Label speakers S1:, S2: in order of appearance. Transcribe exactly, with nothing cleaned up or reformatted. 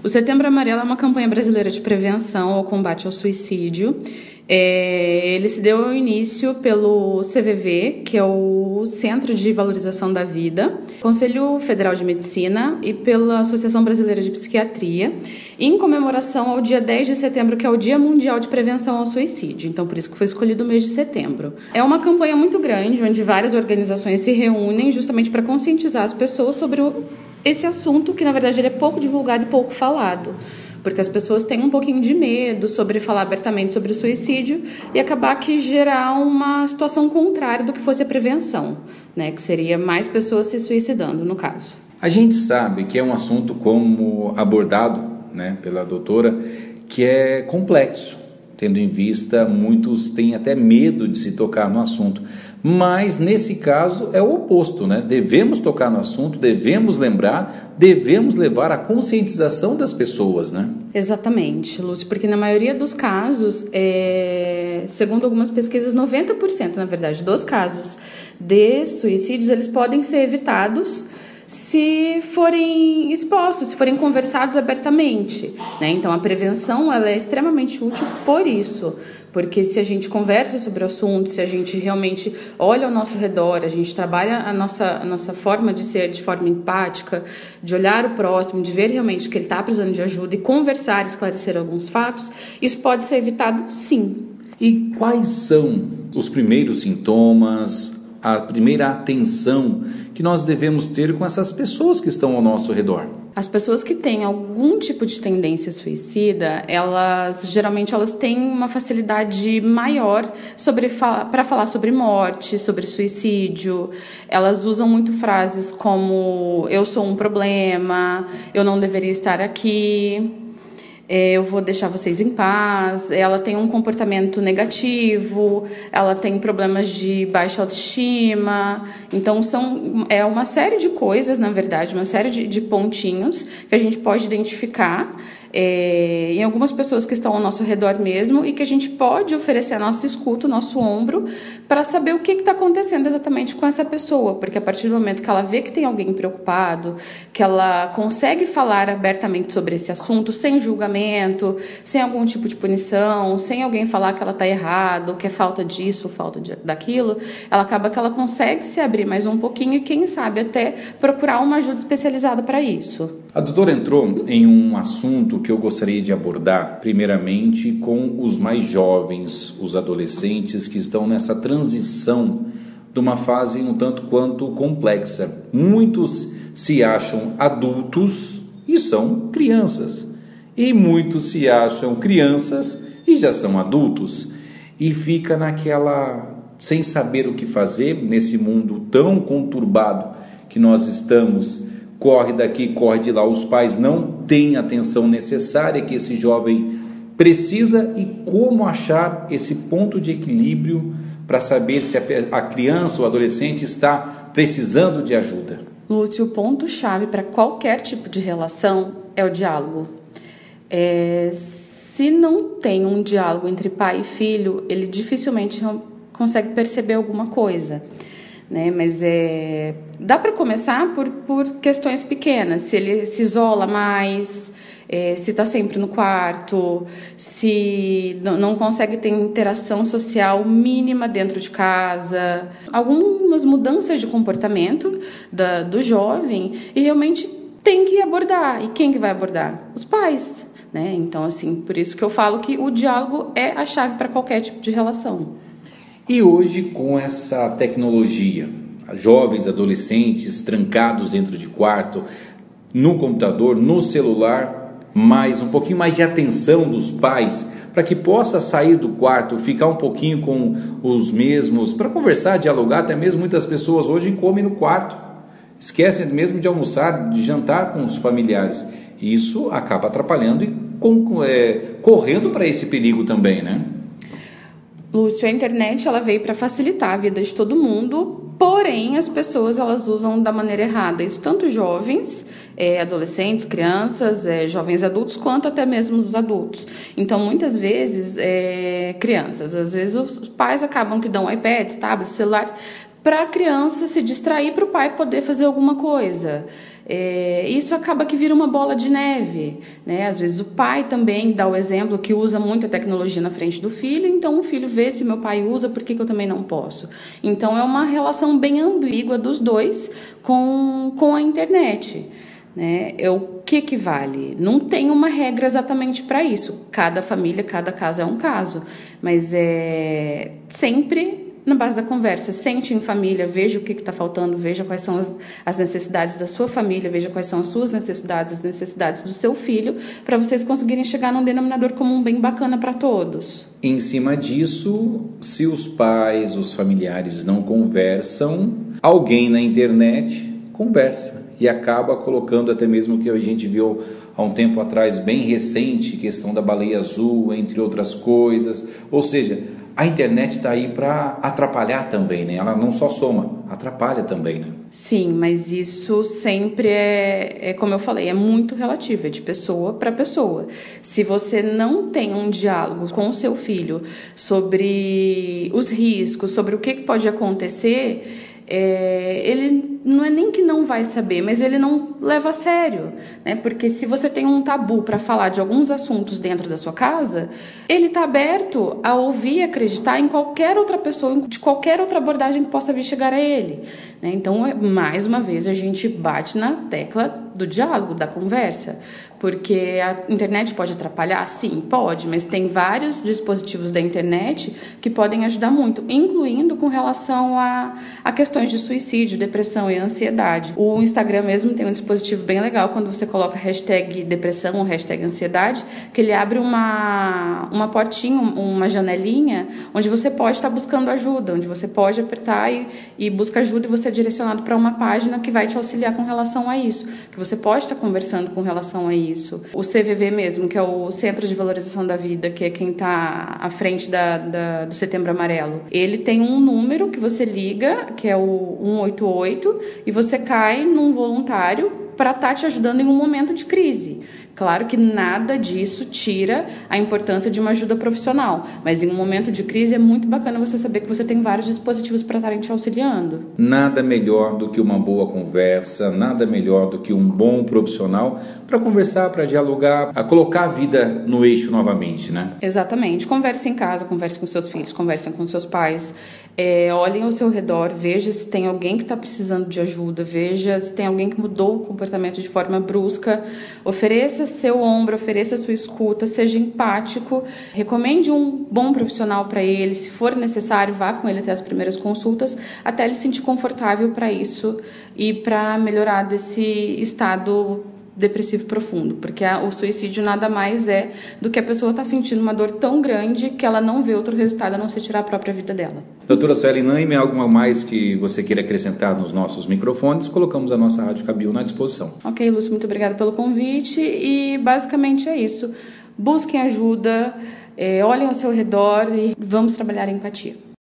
S1: O Setembro Amarelo é uma campanha brasileira de prevenção ao combate ao suicídio. É, ele se deu início pelo C V V, que é o Centro de Valorização da Vida, Conselho Federal de Medicina e pela Associação Brasileira de Psiquiatria, em comemoração ao dia dez de setembro, que é o Dia Mundial de Prevenção ao Suicídio. Então, por isso que foi escolhido o mês de setembro. É uma campanha muito grande, onde várias organizações se reúnem justamente para conscientizar as pessoas sobre o, esse assunto, que na verdade ele é pouco divulgado e pouco falado. Porque as pessoas têm um pouquinho de medo sobre falar abertamente sobre o suicídio e acabar que gerar uma situação contrária do que fosse a prevenção, né? Que seria mais pessoas se suicidando, no caso.
S2: A gente sabe que é um assunto, como abordado, né, pela doutora, que é complexo, tendo em vista, muitos têm até medo de se tocar no assunto. Mas, nesse caso, é o oposto, né? Devemos tocar no assunto, devemos lembrar, devemos levar a conscientização das pessoas, né?
S1: Exatamente, Lúcio, porque na maioria dos casos, é... segundo algumas pesquisas, noventa por cento, na verdade, dos casos de suicídios, eles podem ser evitados se forem expostos, se forem conversados abertamente, né? Então, a prevenção ela é extremamente útil por isso, porque se a gente conversa sobre o assunto, se a gente realmente olha ao nosso redor, a gente trabalha a nossa, a nossa forma de ser de forma empática, de olhar o próximo, de ver realmente que ele está precisando de ajuda e conversar, esclarecer alguns fatos, isso pode ser evitado sim.
S2: E quais são os primeiros sintomas, a primeira atenção que nós devemos ter com essas pessoas que estão ao nosso redor?
S1: As pessoas que têm algum tipo de tendência suicida, elas geralmente elas têm uma facilidade maior sobre para falar sobre morte, sobre suicídio. Elas usam muito frases como eu sou um problema, eu não deveria estar aqui, eu vou deixar vocês em paz. Ela tem um comportamento negativo, ela tem problemas de baixa autoestima. Então, são, é uma série de coisas, na verdade, uma série de, de pontinhos que a gente pode identificar é, em algumas pessoas que estão ao nosso redor mesmo e que a gente pode oferecer a nossa escuta, o nosso ombro, para saber o que está acontecendo exatamente com essa pessoa. Porque a partir do momento que ela vê que tem alguém preocupado, que ela consegue falar abertamente sobre esse assunto, sem julgamento, sem algum tipo de punição, sem alguém falar que ela está errado, que é falta disso, falta de, daquilo, ela acaba que ela consegue se abrir mais um pouquinho e, quem sabe, até procurar uma ajuda especializada para isso.
S2: A doutora entrou em um assunto que eu gostaria de abordar, primeiramente, com os mais jovens, os adolescentes que estão nessa transição de uma fase um tanto quanto complexa. Muitos se acham adultos e são crianças. E muitos se acham crianças e já são adultos. E fica naquela, sem saber o que fazer, nesse mundo tão conturbado que nós estamos. Corre daqui, corre de lá. Os pais não têm a atenção necessária que esse jovem precisa e como achar esse ponto de equilíbrio para saber se a criança ou adolescente está precisando de ajuda.
S1: Lúcio, o ponto-chave para qualquer tipo de relação é o diálogo. É, se não tem um diálogo entre pai e filho, ele dificilmente consegue perceber alguma coisa. Né? Mas é, dá para começar por, por questões pequenas. Se ele se isola mais, é, se está sempre no quarto, se não, não consegue ter interação social mínima dentro de casa. Algumas mudanças de comportamento da, do jovem e realmente tem que abordar. E quem que vai abordar? Os pais. Né? Então, assim, por isso que eu falo que o diálogo é a chave para qualquer tipo de relação.
S2: E hoje, com essa tecnologia, jovens, adolescentes trancados dentro de quarto, no computador, no celular, mais um pouquinho mais de atenção dos pais para que possa sair do quarto, ficar um pouquinho com os mesmos, para conversar, dialogar. Até mesmo muitas pessoas hoje comem no quarto, esquecem mesmo de almoçar, de jantar com os familiares. Isso acaba atrapalhando e com, é, correndo para esse perigo também, né?
S1: Lúcio, a internet ela veio para facilitar a vida de todo mundo, porém as pessoas elas usam da maneira errada. Isso tanto jovens, é, adolescentes, crianças, é, jovens adultos, quanto até mesmo os adultos. Então, muitas vezes, é, crianças, às vezes os pais acabam que dão iPads, tablets, celular, para a criança se distrair, para o pai poder fazer alguma coisa. É, isso acaba que vira uma bola de neve, né? Às vezes o pai também dá o exemplo que usa muito a tecnologia na frente do filho, então o filho vê se meu pai usa, por que, que eu também não posso? Então é uma relação bem ambígua dos dois com, com a internet. Né? É o que que vale? Não tem uma regra exatamente para isso. Cada família, cada caso é um caso. Mas é sempre na base da conversa. Sente em família, veja o que está faltando, veja quais são as, as necessidades da sua família, veja quais são as suas necessidades, as necessidades do seu filho, para vocês conseguirem chegar num denominador comum bem bacana para todos.
S2: Em cima disso, se os pais, os familiares não conversam, alguém na internet conversa. E acaba colocando até mesmo o que a gente viu há um tempo atrás, bem recente, questão da baleia azul, entre outras coisas. Ou seja, a internet está aí para atrapalhar também, né? Ela não só soma, atrapalha também, né?
S1: Sim, mas isso sempre é, é, como eu falei, é muito relativo, é de pessoa para pessoa. Se você não tem um diálogo com o seu filho sobre os riscos, sobre o que pode acontecer... É, ele não é nem que não vai saber, mas ele não leva a sério, né? Porque se você tem um tabu para falar de alguns assuntos dentro da sua casa, ele está aberto a ouvir e acreditar em qualquer outra pessoa, de qualquer outra abordagem que possa vir chegar a ele, né? Então, mais uma vez, a gente bate na tecla do diálogo, da conversa, porque a internet pode atrapalhar? Sim, pode, mas tem vários dispositivos da internet que podem ajudar muito, incluindo com relação a, a questões de suicídio, depressão e ansiedade. O Instagram mesmo tem um dispositivo bem legal, quando você coloca hashtag depressão ou hashtag ansiedade, que ele abre uma, uma portinha, uma janelinha, onde você pode estar buscando ajuda, onde você pode apertar e, e busca ajuda e você é direcionado para uma página que vai te auxiliar com relação a isso, que você pode estar conversando com relação a isso. O C V V mesmo, que é o Centro de Valorização da Vida, que é quem está à frente da, da, do Setembro Amarelo, ele tem um número que você liga, que é o um oito oito, e você cai num voluntário para estar te ajudando em um momento de crise. Claro que nada disso tira a importância de uma ajuda profissional, mas em um momento de crise é muito bacana você saber que você tem vários dispositivos para estarem te auxiliando.
S2: Nada melhor do que uma boa conversa, nada melhor do que um bom profissional para conversar, para dialogar, a colocar a vida no eixo novamente, né?
S1: Exatamente. Converse em casa, converse com seus filhos, converse com seus pais, é, olhem ao seu redor, veja se tem alguém que está precisando de ajuda, veja se tem alguém que mudou o comportamento de forma brusca, ofereça seu ombro, ofereça sua escuta, seja empático, recomende um bom profissional para ele, se for necessário, vá com ele até as primeiras consultas, até ele se sentir confortável para isso e para melhorar desse estado depressivo profundo, porque a, o suicídio nada mais é do que a pessoa estar tá sentindo uma dor tão grande que ela não vê outro resultado a não ser tirar a própria vida dela.
S2: Doutora Sueli Naime, alguma mais que você queira acrescentar nos nossos microfones? Colocamos a nossa Rádio Cabil na disposição.
S1: Ok, Lúcio, muito obrigada pelo convite e basicamente é isso. Busquem ajuda, é, olhem ao seu redor e vamos trabalhar a empatia.